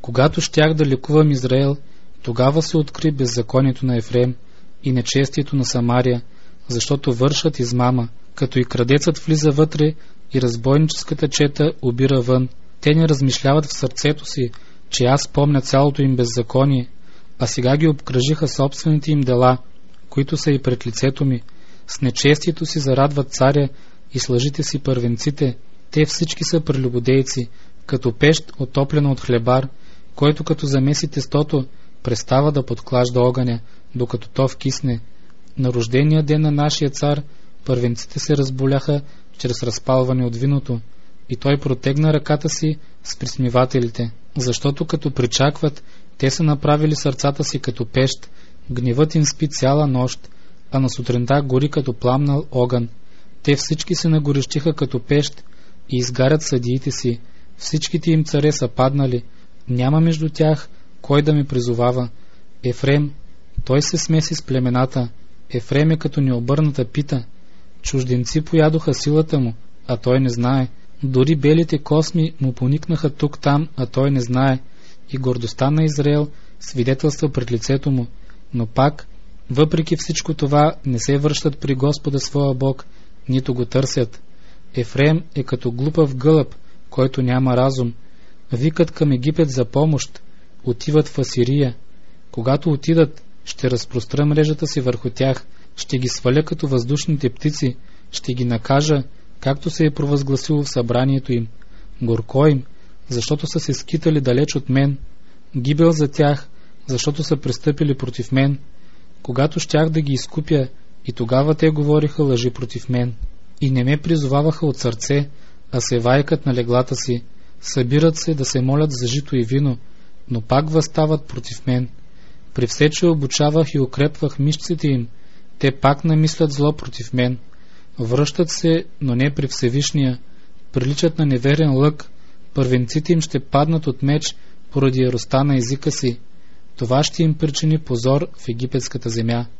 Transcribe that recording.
Когато щях да лекувам Израел, тогава се откри беззаконието на Ефрем и нечестието на Самария, защото вършат измама, като и крадецът влиза вътре и разбойническата чета обира вън. Те не размишляват в сърцето си, че аз помня цялото им беззаконие, а сега ги обкръжиха собствените им дела, които са и пред лицето ми. С нечестието си зарадват царя и с лъжите си първенците. Те всички са прелюбодейци, като пещ отоплена от хлебар, който като замеси тестото, престава да подклажда огъня, докато то вкисне. На рождения ден на нашия цар първенците се разболяха чрез разпалване от виното, и той протегна ръката си с присмивателите, защото като причакват, те са направили сърцата си като пещ, гневът им спи цяла нощ, а на сутринта гори като пламнал огън. Те всички се нагорещиха като пещ и изгарят съдиите си. Всичките им царе са паднали, няма между тях кой да ме призовава. Ефрем, той се смеси с племената. Ефрем е като необърната пита. Чужденци поядоха силата му, а той не знае. Дори белите косми му поникнаха тук-там, а той не знае. И гордостта на Израел свидетелства пред лицето му. Но пак, въпреки всичко това, не се връщат при Господа своя Бог, нито го търсят. Ефрем е като глупав гълъб, който няма разум. Викат към Египет за помощ, отиват в Асирия. Когато отидат, ще разпростра мрежата си върху тях, ще ги сваля като въздушните птици, ще ги накажа, както се е провъзгласило в събранието им. Горко им, защото са се скитали далеч от мен. Гибел за тях, защото са престъпили против мен. Когато щях да ги изкупя, и тогава те говориха лъжи против мен. И не ме призоваваха от сърце, а се вайкат на леглата си. Събират се да се молят за жито и вино, но пак възстават против мен. При все, че обучавах и укрепвах мишците им, те пак намислят зло против мен. Връщат се, но не при Всевишния. Приличат на неверен лък. Първенците им ще паднат от меч поради яроста на езика си. Това ще им причини позор в египетската земя.